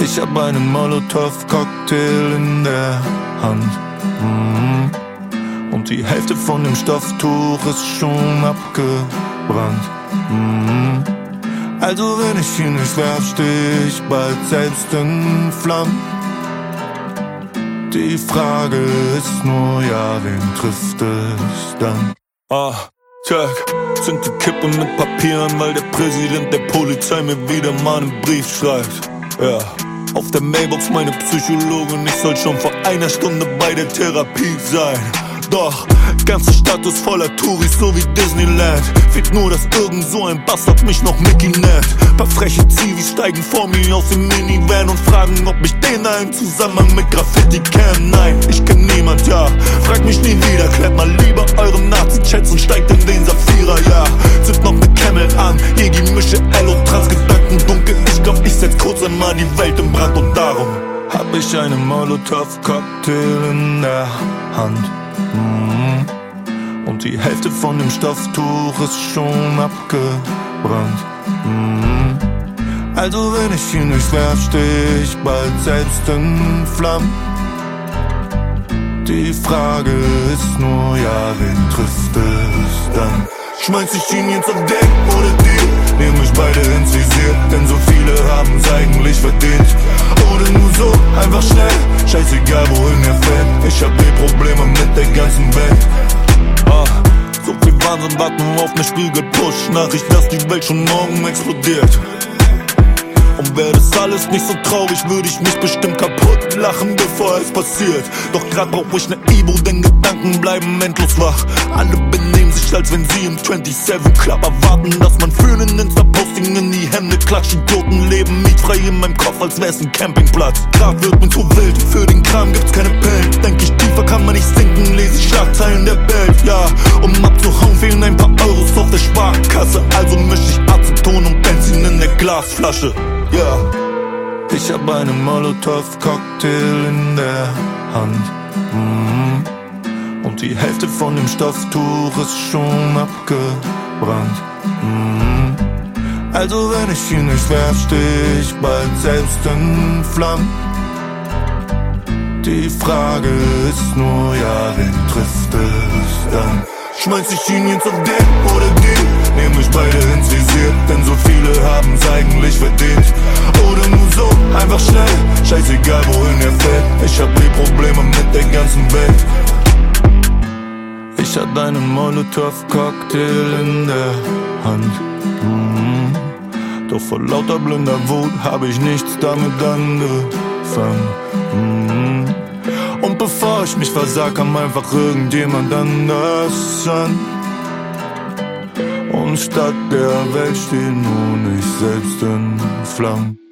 Ich hab einen Molotow-Cocktail in der Hand. Und die Hälfte von dem Stofftuch ist schon abgebrannt. Also wenn ich ihn nicht werf, steh ich bald selbst in Flammen. Die Frage ist nur, ja, wen trifft es dann? Check, zünd die Kippe mit Papier an, weil der Präsident der Polizei mir wieder mal einen Brief schreibt. Ja, auf der Mailbox meine Psychologin, ich soll schon vor einer Stunde bei der Therapie sein. Doch, ganze Stadt ist voller Touris, so wie Disneyland. Fehlt nur, dass irgend so ein Bastard mich noch Mickey nennt. Paar freche Zivis steigen vor mir aus dem Minivan und fragen, ob ich den da im Zusammenhang mit Graffiti kenn. Nein, ich kenn niemand, ja, frag mich nie wieder. Klärt mal lieber eure Nazi-Chats und steigt in den Saphira, ja. Zünd noch ne Camel an, Jegi, Mische, L und Transgedanken dunkel. Ich glaub, ich setz kurz einmal die Welt in Brand und darum hab ich einen Molotow-Cocktail in der Hand. Und die Hälfte von dem Stofftuch ist schon abgebrannt. Also wenn ich ihn nicht werf, steh ich bald selbst in Flammen. Die Frage ist nur, ja, wen trifft es dann? Schmeiß ich ihn jetzt auf den oder die? Nehm mich beide ins Visier, denn so viele haben's eigentlich verdient. Oder nur so, einfach schnell, scheißegal wohin er fährt. Ich hab Probleme mit der ganzen Welt. So viel Wahnsinn, warten auf ne Spiegel-Push-Nachricht, dass die Welt schon morgen explodiert. Und wäre das alles nicht so traurig, würde ich mich bestimmt kaputt lachen, bevor es passiert. Doch grad brauch ich ne Ibo, denn Gedanken bleiben endlos wach. Alle benehmen sich, als wenn sie im 27 Club erwarten, dass man für nen Insta-Posting in die Hände klatscht. Idioten leben mietfrei in meinem Kopf, als wär's ein Campingplatz. Grad wird mir zu wild, für den Kram gibt's keine Pillen. Denk ich, tiefer kann man nicht sinken, lese ich Schlagzeilen der Welt, ja. Um abzuhauen fehlen ein paar Euros auf der Sparkasse, also misch ich Aceton und Benzin in der Glasflasche. Ja, ich hab einen Molotow-Cocktail in der Hand. Und die Hälfte von dem Stofftuch ist schon abgebrannt. Also wenn ich ihn nicht werf, steh ich bald selbst in Flammen. Die Frage ist nur, ja, wen trifft es dann? Schmeiß ich ihn jetzt auf den oder die? Nehm mich beide ins Visier, denn so viele haben's eigentlich verdient. Oder nur so, einfach schnell, scheißegal wohin er fährt. Ich hab Probleme mit der ganzen Welt. Ich hatte einen Molotow-Cocktail in der Hand. Doch vor lauter blinder Wut hab ich nichts damit angefangen. Und bevor ich mich versag, kam einfach irgendjemand anders an. Und statt der Welt steh nur ich selbst in Flammen.